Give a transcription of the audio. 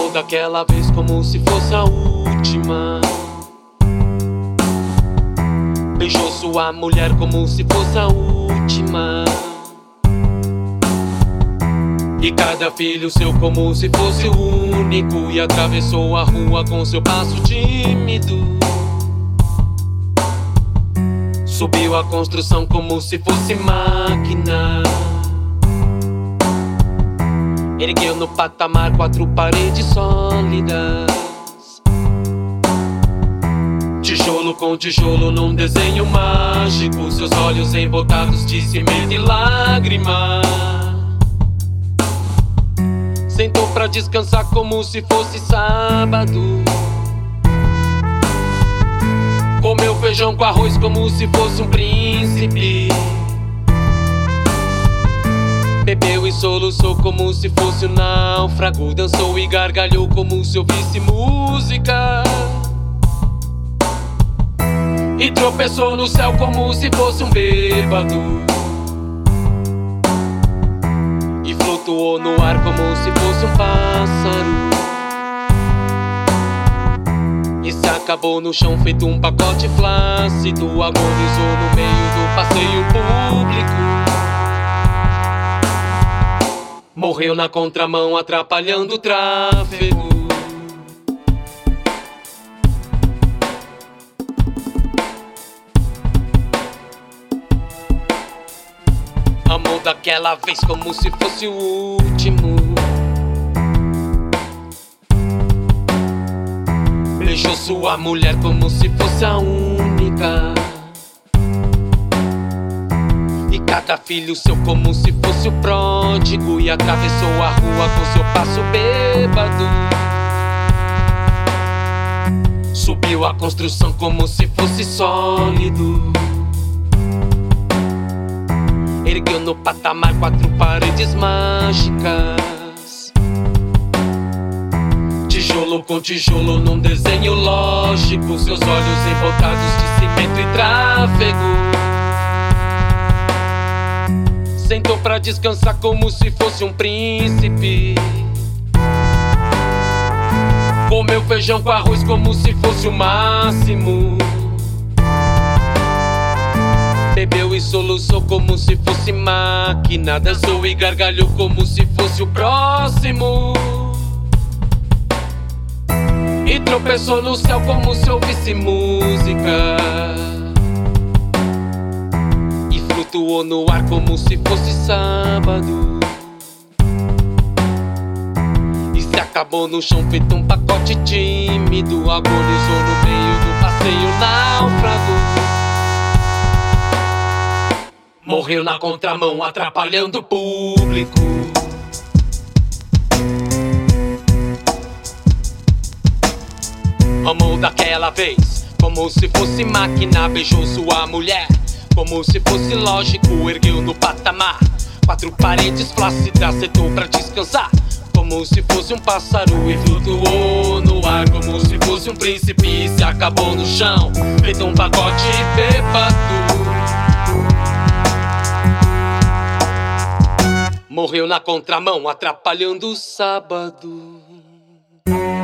Amou daquela vez como se fosse a última. Beijou sua mulher como se fosse a última. E cada filho seu como se fosse o único. E atravessou a rua com seu passo tímido. Subiu a construção como se fosse máquina. Ergueu no patamar 4 paredes sólidas. Tijolo com tijolo num desenho mágico. Seus olhos embotados de cimento e lágrima. Sentou pra descansar como se fosse sábado. Comeu feijão com arroz como se fosse um príncipe. Bebeu e soluçou como se fosse um náufrago. Dançou e gargalhou como se ouvisse música. E tropeçou no céu como se fosse um bêbado. E flutuou no ar como se fosse um pássaro. E se acabou no chão feito um pacote flácido. Agonizou no meio do passeio público. Morreu na contramão atrapalhando o tráfego. Amou daquela vez como se fosse o último. Beijou sua mulher como se fosse a única. E cada filho seu como se fosse o pródigo. E atravessou a rua com seu passo bêbado. Subiu a construção como se fosse sólido. Ergueu no patamar 4 paredes mágicas. Tijolo com tijolo num desenho lógico. Seus olhos embotados de cimento e tráfego. Sentou pra descansar como se fosse um príncipe. Comeu feijão com arroz como se fosse o máximo. Bebeu e soluçou como se fosse máquina. Dançou e gargalhou como se fosse o próximo. E tropeçou no céu como se ouvisse música. E flutuou no ar como se fosse sábado. E se acabou no chão feito um pacote tímido. Agonizou no meio do passeio náufrago. Morreu na contramão atrapalhando o público. Amou daquela vez como se fosse máquina. Beijou sua mulher como se fosse lógico. Ergueu no patamar 4 paredes flácidas. Sentou pra descansar como se fosse um pássaro. E flutuou no ar como se fosse um príncipe. E se acabou no chão feito um pacote bêbado. Morreu na contramão atrapalhando o sábado.